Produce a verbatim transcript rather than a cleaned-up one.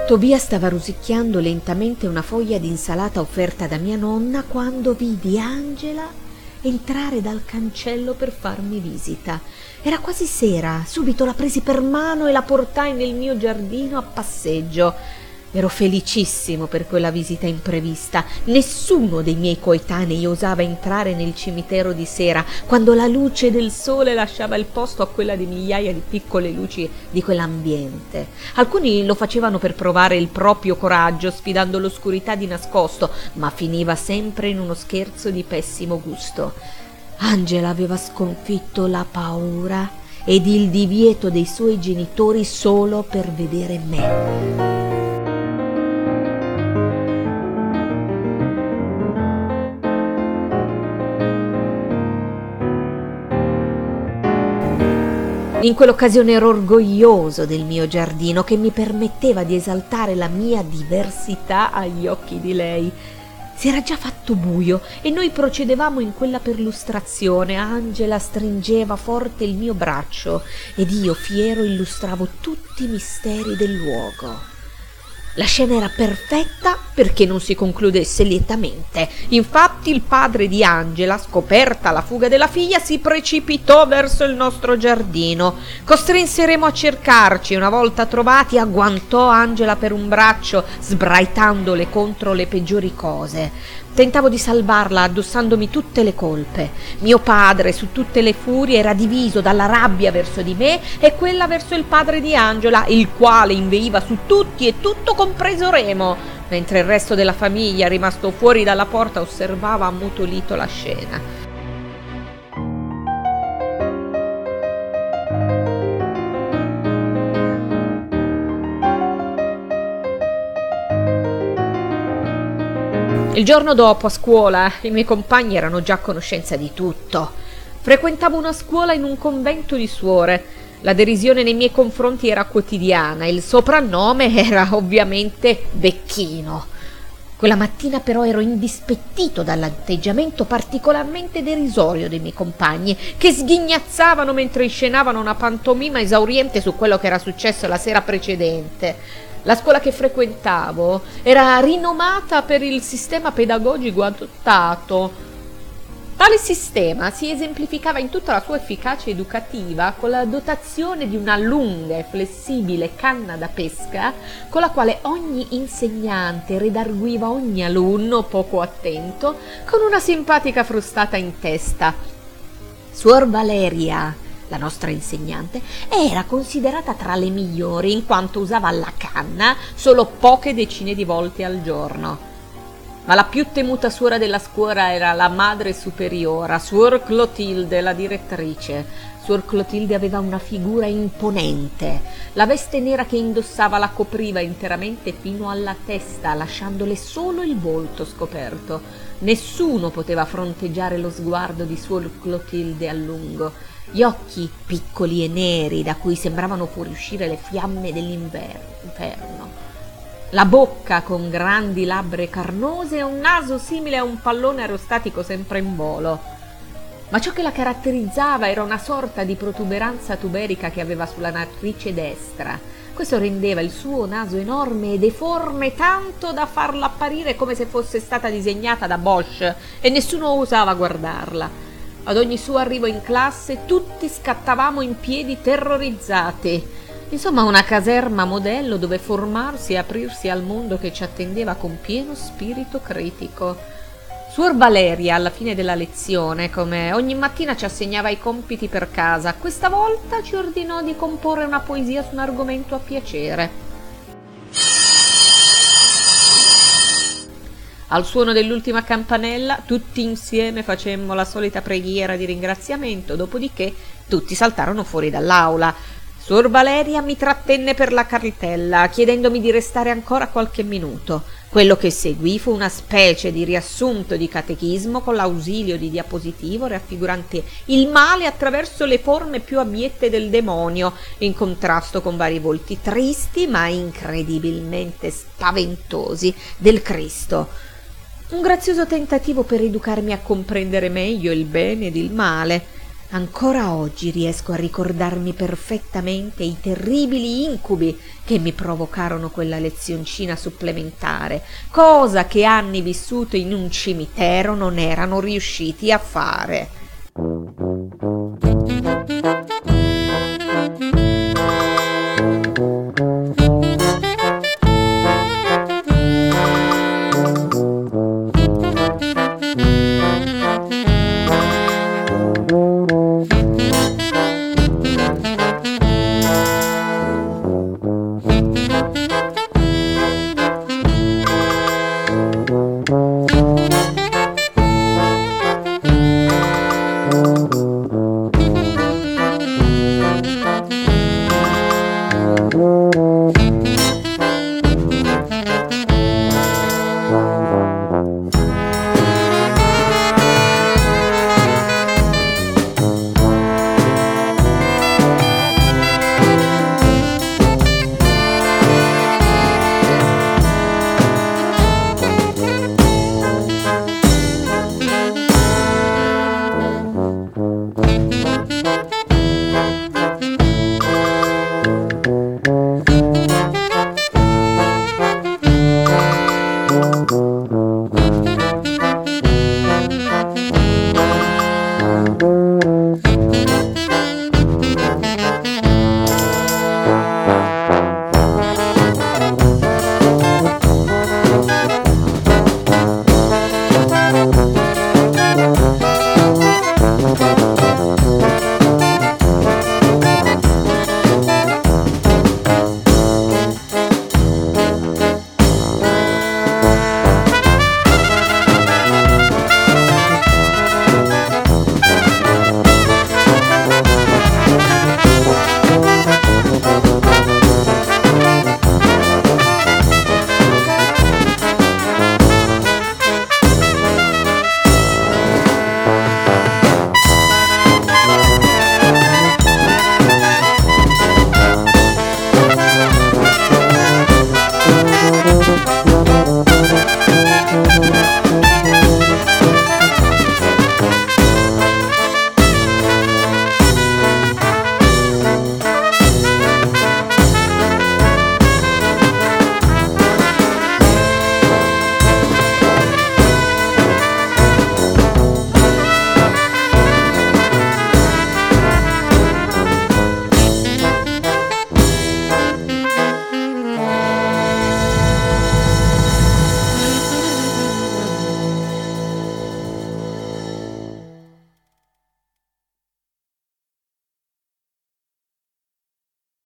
Tobia stava rosicchiando lentamente una foglia d'insalata offerta da mia nonna quando vidi Angela entrare dal cancello per farmi visita. Era quasi sera, subito la presi per mano e la portai nel mio giardino a passeggio. Ero felicissimo per quella visita imprevista. Nessuno dei miei coetanei osava entrare nel cimitero di sera, quando la luce del sole lasciava il posto a quella di migliaia di piccole luci di quell'ambiente. Alcuni lo facevano per provare il proprio coraggio, sfidando l'oscurità di nascosto, ma finiva sempre in uno scherzo di pessimo gusto. Angela aveva sconfitto la paura ed il divieto dei suoi genitori solo per vedere me. In quell'occasione ero orgoglioso del mio giardino, che mi permetteva di esaltare la mia diversità agli occhi di lei. Si era già fatto buio e noi procedevamo in quella perlustrazione. Angela stringeva forte il mio braccio ed io, fiero, illustravo tutti i misteri del luogo. La scena era perfetta perché non si concludesse lietamente. Infatti il padre di Angela, scoperta la fuga della figlia, si precipitò verso il nostro giardino. Costrinseremo a cercarci. Una volta trovati, agguantò Angela per un braccio, sbraitandole contro le peggiori cose. Tentavo di salvarla addossandomi tutte le colpe. Mio padre, su tutte le furie, era diviso dalla rabbia verso di me e quella verso il padre di Angela, il quale inveiva su tutti e tutto compreso Remo, mentre il resto della famiglia, rimasto fuori dalla porta, osservava ammutolito la scena. Il giorno dopo, a scuola, i miei compagni erano già a conoscenza di tutto. Frequentavo una scuola in un convento di suore. La derisione nei miei confronti era quotidiana. Il soprannome era ovviamente Becchino. Quella mattina però ero indispettito dall'atteggiamento particolarmente derisorio dei miei compagni, che sghignazzavano mentre inscenavano una pantomima esauriente su quello che era successo la sera precedente. La scuola che frequentavo era rinomata per il sistema pedagogico adottato. Tale sistema si esemplificava in tutta la sua efficacia educativa con la dotazione di una lunga e flessibile canna da pesca con la quale ogni insegnante redarguiva ogni alunno poco attento con una simpatica frustata in testa. Suor Valeria, la nostra insegnante, era considerata tra le migliori in quanto usava la canna solo poche decine di volte al giorno. Ma la più temuta suora della scuola era la madre superiora, Suor Clotilde, la direttrice. Suor Clotilde aveva una figura imponente. La veste nera che indossava la copriva interamente fino alla testa, lasciandole solo il volto scoperto. Nessuno poteva fronteggiare lo sguardo di Suor Clotilde a lungo. Gli occhi piccoli e neri, da cui sembravano fuoriuscire le fiamme dell'inferno. La bocca con grandi labbra carnose e un naso simile a un pallone aerostatico sempre in volo. Ma ciò che la caratterizzava era una sorta di protuberanza tuberica che aveva sulla narice destra. Questo rendeva il suo naso enorme e deforme tanto da farla apparire come se fosse stata disegnata da Bosch e nessuno osava guardarla. Ad ogni suo arrivo in classe tutti scattavamo in piedi terrorizzati. Insomma, una caserma modello dove formarsi e aprirsi al mondo che ci attendeva con pieno spirito critico. Suor Valeria, alla fine della lezione, come ogni mattina ci assegnava i compiti per casa, questa volta ci ordinò di comporre una poesia su un argomento a piacere. Al suono dell'ultima campanella, tutti insieme facemmo la solita preghiera di ringraziamento, dopodiché tutti saltarono fuori dall'aula. Suor Valeria mi trattenne per la cartella, chiedendomi di restare ancora qualche minuto. Quello che seguì fu una specie di riassunto di catechismo con l'ausilio di diapositivo raffigurante il male attraverso le forme più abiette del demonio, in contrasto con vari volti tristi ma incredibilmente spaventosi del Cristo. Un grazioso tentativo per educarmi a comprendere meglio il bene ed il male. Ancora oggi riesco a ricordarmi perfettamente i terribili incubi che mi provocarono quella lezioncina supplementare, cosa che anni vissuto in un cimitero non erano riusciti a fare. Thank you.